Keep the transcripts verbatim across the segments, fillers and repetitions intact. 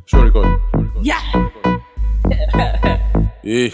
Show record. Yeah. Yeah.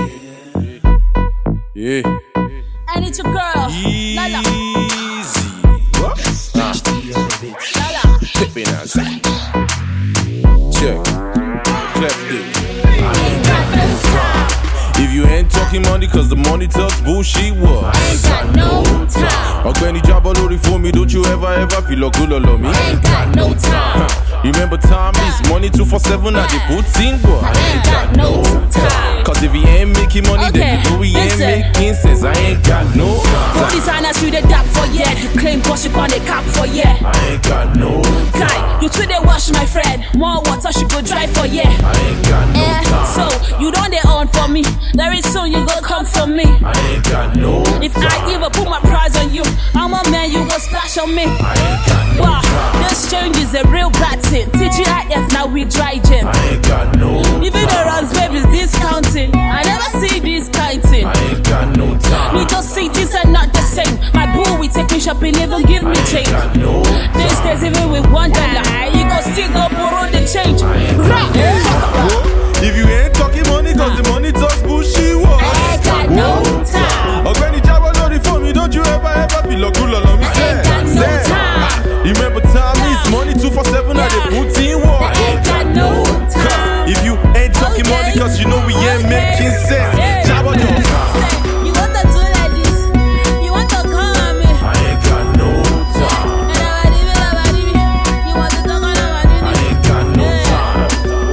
Yeah. And it's your girl, Lala. Easy. What? Ah. Lala. Tipping outside. Check. Cleft it. Ain't got no time. If you ain't talking money, cause the money talks bullshit, what? Ain't got no time. Ọ̀gbẹ́ni jábọ́ lórí fún mi, don't you ever ever feel like good on me? Ain't got no time. Remember time is money two four seven at the put in, boy. Ain't got no time. Cause if he ain't making money, Okay, then you know he ain't listen. making sense. I ain't got no What time. designers you the dap for yeah? You claim boss you on the cap for yeah. I ain't got no Guy, time. you tweet they wash my friend. More water she go dry for yeah. I ain't got no Eh, time. so you don't they on for me. Very soon you gon' come for me. I ain't got no If time. I even put my prize on you, I'm a man, you gon' splash on me. I ain't got no Wow, time. this change is a real bad thing. T G I F now we dry gym. I ain't got no Even the runs babies discounting. I never see this kind thing. I ain't got no time. Me just see things are not the same. My boo we take me shopping, even give me I ain't change. got no These days even with one dollar, you go still go borrow the change. Right? If you ain't talking money, cause the money talks bullshit, what? I ain't got no time. Ọ̀gbẹ́ni jábọ́ lórí fún mi, don't you ever ever feel like good on me? I ain't got no Say, time. remember time is money two four seven at the put in, I what? ain't got no time. If you ain't talking money, cause you know we ain't making sense. Jábọ́ jọ. You want to do like this? You want to come on me? I ain't got no time. And I want it, I want it. You want to talk on I ain't got no time.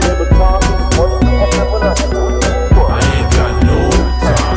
I ain't got no time.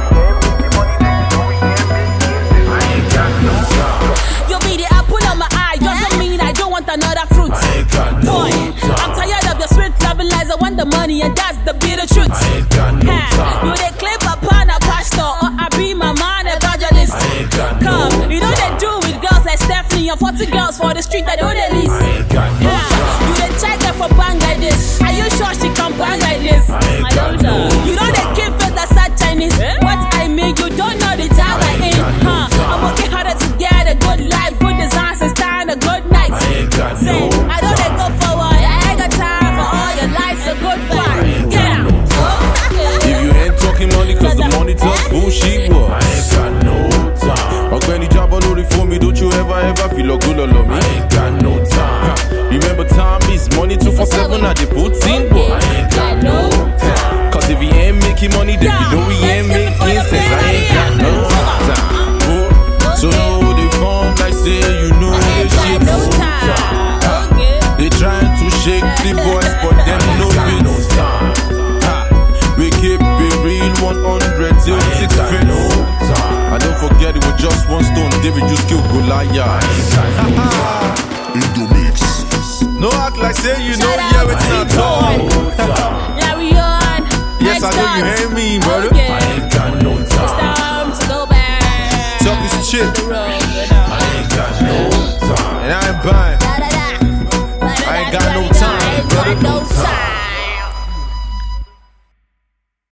I ain't got no time. You be the apple on my eye, doesn't mean I don't want another fruit. I ain't got no Boy, I'm time. tired of your sweet loving lies. I want the money, and that's the bitter truth. I ain't got no Ha, you time. they claim upon a pastor, or I be my man evangelist. I ain't got no Come, you know they time. do with girls like Stephanie and forty girls for the street that don't they I list. ain't got no Ha, time. you they check her for bang like this. Are you sure she can bang like this? I ain't got no You know they keep it that sad Chinese. What I mean, you don't know the time I ain't in. got no Huh? time. I'm working harder to get a good life, good designs and style, a good night. I ain't got Say, no I don't let go forward. I ain't got time for all your life, so goodbye. Yeah. If you ain't talking money, cause the money talks bullshit, what? I ain't got no time. Ọ̀gbẹ́ni jábọ́ lórí fún mi, don't you ever ever feel like good on me? I ain't got no time. Remember time is money two four seven at the put in, boy. I ain't got no time. Cause if he ain't making money, then you know he ain't making sense. I ain't got no time. Oh, so no, they form like say you know I this ain't got shit. no time. Okay. They trying to shake the boys, but them no fit. Ha, we keep it real one hundred till six feet. And don't forget it was just one stone, David just killed Goliath. In the mix. No act like say you know, Shout yeah, out it's to not Boy. all.